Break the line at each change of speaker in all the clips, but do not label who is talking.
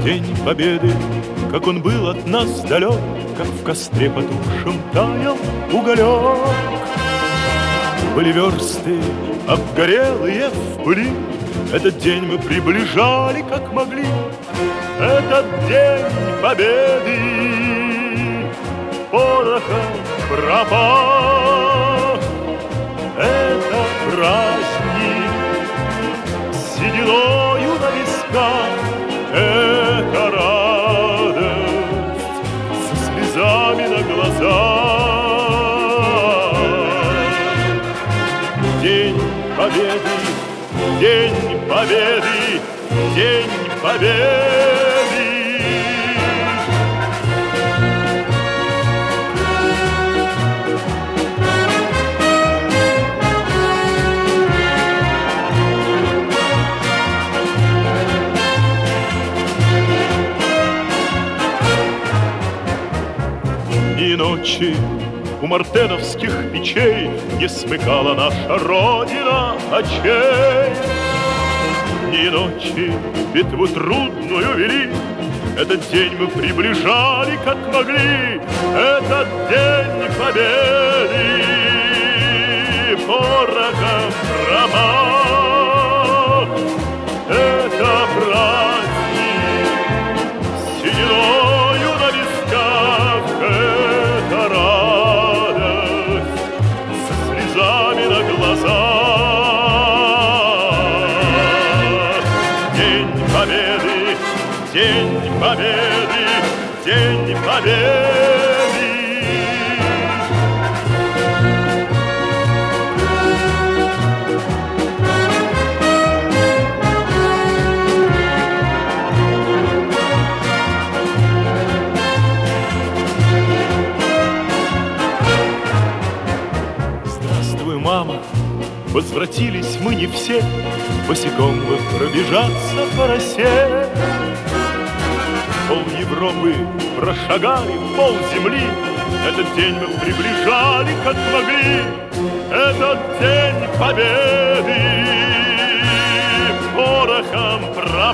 День Победы, как он был от нас далек, как в костре потухшем таял уголек. Были версты обгорелые в пыли, этот день мы приближали, как могли. Этот день Победы порохом пропах. Это праздник сединою на висках, это радость со слезами на глазах. День Победы, День Победы, День Победы. И ночи у мартеновских печей не смыкала наша Родина очей. Ни ночи битву трудную вели, этот день мы приближали, как могли. Этот день Победы порохом промах. Это праздник сединою на висках, это радость со слезами на глазах. День Победы, День Победы, День Победы. Здравствуй, мама, возвратились мы не все, босиком бы пробежаться по росе. Пол Европы прошагали, пол земли, этот день мы приближали, как могли. Этот день Победы порохом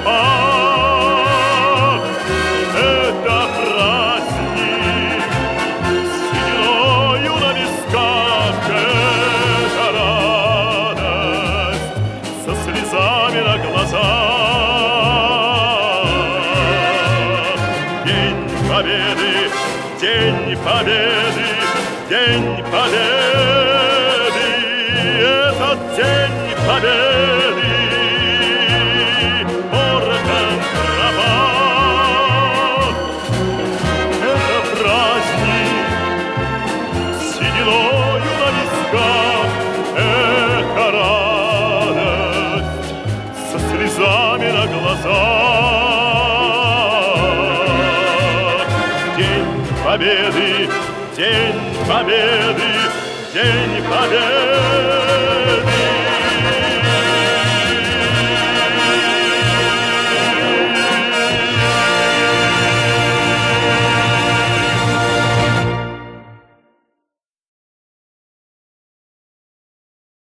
пропах. Это праздник сединою на висках, это радость со слезами на глазах. День Победы, День Победы, День Победы. Этот День Победы порохом пропах. Это праздник сединою на висках, это радость со слезами на глазах. День Победы, День Победы, День Победы.